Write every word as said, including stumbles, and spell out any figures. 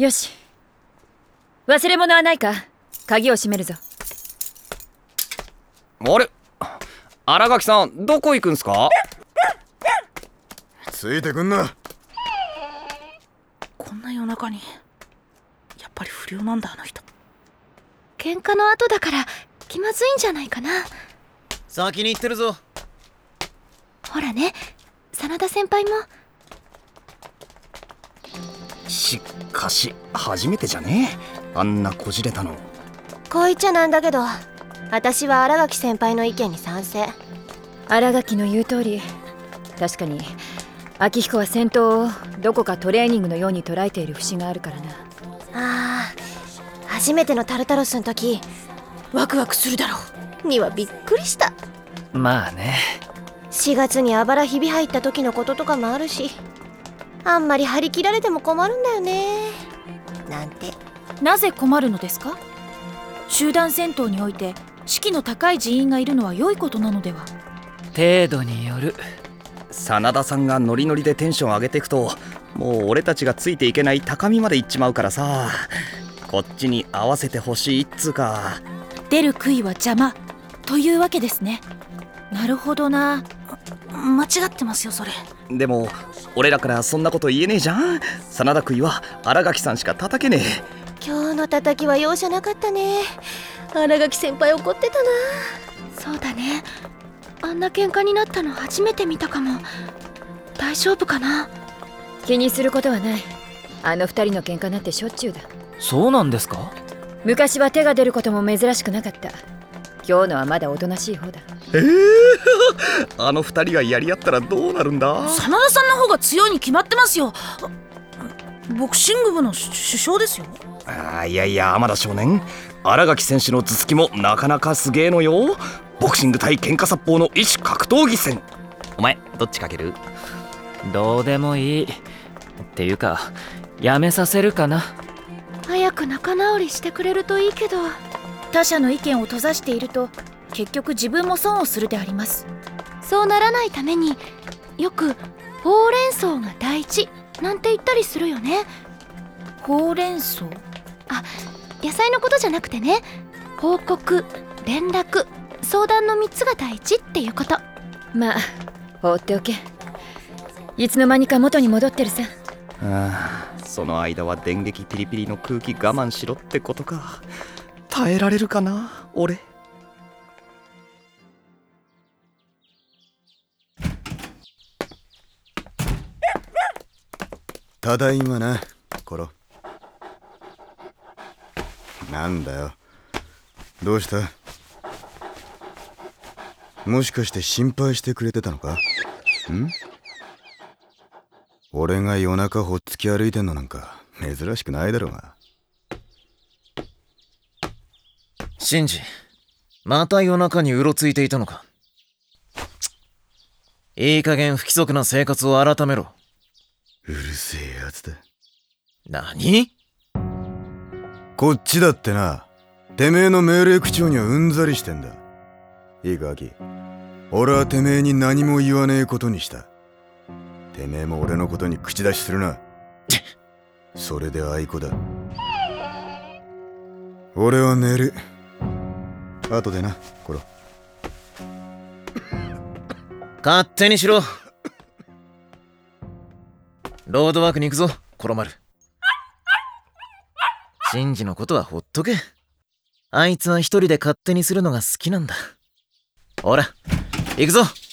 よし、忘れ物はないか。鍵を閉めるぞ。 あれ、新垣さんどこ行くんすか？ ついてくんな。 こんな夜中にやっぱり不良なんだあの人。 喧嘩の後だから気まずいんじゃないかな。 先に行ってるぞ。 ほらね、真田先輩も。 しかし初めてじゃねえ、あんなこじれたの。 こう言っちゃなんだけど、私は新垣先輩の意見に賛成。 新垣の言う通り、確かに明彦は戦闘をどこかトレーニングのように捉えている節があるからな。 あー、初めてのタルタロスの時ワクワクするだろうにはびっくりした。 まあね、 しがつにあばらひび入った時のこととかもあるし、あんまり張り切られても困るんだよねなんて。 なぜ困るのですか？集団戦闘において士気の高い人員がいるのは良いことなのでは？ 程度による。 真田さんがノリノリでテンション上げていくと、もう俺たちがついていけない高みまで行っちまうからさ、こっちに合わせてほしいっつうか。 出る杭は邪魔というわけですね。なるほどな。間違ってますよそれ。 でも俺らからそんなこと言えねえじゃん。真田杭は新垣さんしか叩けねえ。 今日の叩きは容赦なかったね。新垣先輩怒ってたな。そうだね、あんな喧嘩になったの初めて見たかも。大丈夫かな？ 気にすることはない。あの二人の喧嘩なんてしょっちゅうだ。 そうなんですか？ 昔は手が出ることも珍しくなかった。今日のはまだおとなしい方だ。 えー、あの二人がやり合ったらどうなるんだ？ 真田さんの方が強いに決まってますよ。ボクシング部の首相ですよ。 あ、いやいや、天田少年、新垣選手の頭突きもなかなかすげえのよ。ボクシング対喧嘩殺法の異種格闘技戦。お前どっちかける？ どうでもいいっていうか、やめさせるかな。 早く仲直りしてくれるといいけど。 他者の意見を閉ざしていると結局自分も損をするであります。 そうならないためによくほうれん草が大事なんて言ったりするよね。 ほうれん草？ あ、野菜のことじゃなくてね、報告、連絡、相談のみっつが大事っていうこと。 まあ放っておけ。いつの間にか元に戻ってるさ。 ああ、その間は電撃ピリピリの空気我慢しろってことか。耐えられるかな俺。 ただいまな、コロ。なんだよ、どうした？もしかして心配してくれてたのか？ん？俺が夜中ほっつき歩いてんのなんか珍しくないだろうが。 シンジ、また夜中にうろついていたのか？いい加減不規則な生活を改めろ。 うるせえやつだ。 何？ こっちだってな、てめえの命令口調にはうんざりしてんだ。いいか、アキ。俺はてめえに何も言わねえことにした。てめえも俺のことに口出しするな。それであいこだ。俺は寝る。後でな、コロ。 勝手にしろ。ロードワークに行くぞ、コロマル。シンジのことはほっとけ。あいつは一人で勝手にするのが好きなんだ。ほら、行くぞ。